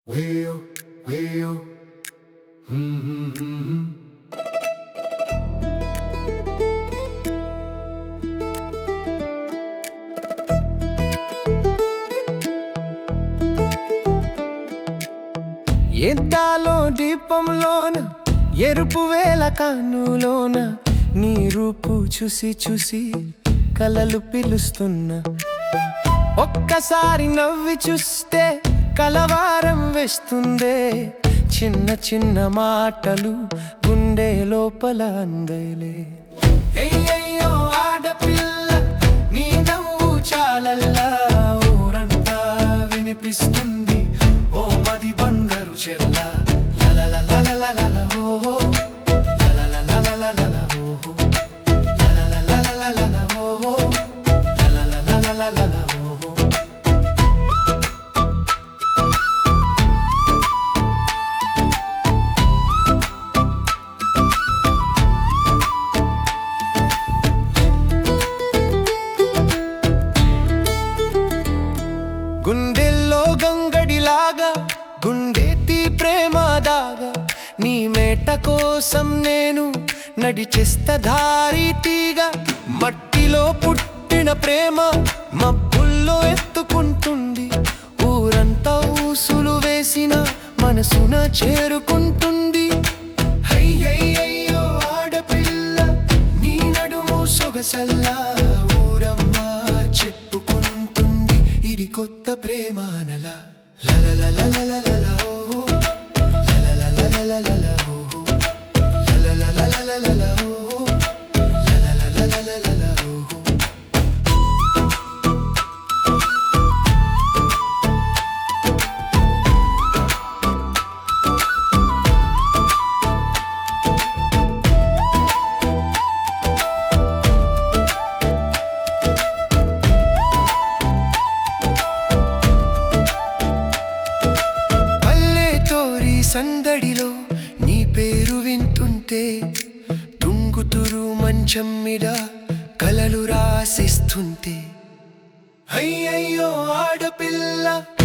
Wheel, wheel. ఎంతాలో దీపంలోన ఎరుపు వేల కన్నులోన నీ రూపు చూసి చూసి కలలు పిలుస్తున్నా. ఒక్కసారి నవ్వి చూస్తే కలవారం వేస్తుందే. చిన్న చిన్న మాటలు గుండె లోపల అందేలే. అయ్యయ్యో ఆడపిల్ల నీ నవ్వు చాలల్లా ఊరంతా వినిపిస్తుంది. ఓ మది బంగారు చెల్ల లలలలలలల ఓహో లలలలలలల ఓహో లలలలలలల ఓహో లలలలలలల ఓహో. గుండెల్లో గంగడిలాగా గుండెతి ప్రేమ దాగా నీ మేట కోసం నేను నడిచేస్తా దారి తీగా. మట్టిలో పుట్టిన ప్రేమ మబ్బుల్లో ఎత్తుకుంటుంది. ఊరంతా ఊసులు వేసిన మనసున చేరుకుంటుంది. అయ్యయ్యో ఆడపిల్ల నీ నడుము సొగసల్లా ఊరమ్మా చెప్పుకుంటుంది. ఇది కొత్త ప్రేమానలా లలలలలలల ఓహో లలలలలలల ఓహో లలలలలలల ఓహో లలలలలలల ఓహో. సందడిలో నీ పేరు వింటుంటే తుంగుతురు మంచం మీద కలలు రాసిస్తుంటే. అయ్యయ్యో ఆడపిల్ల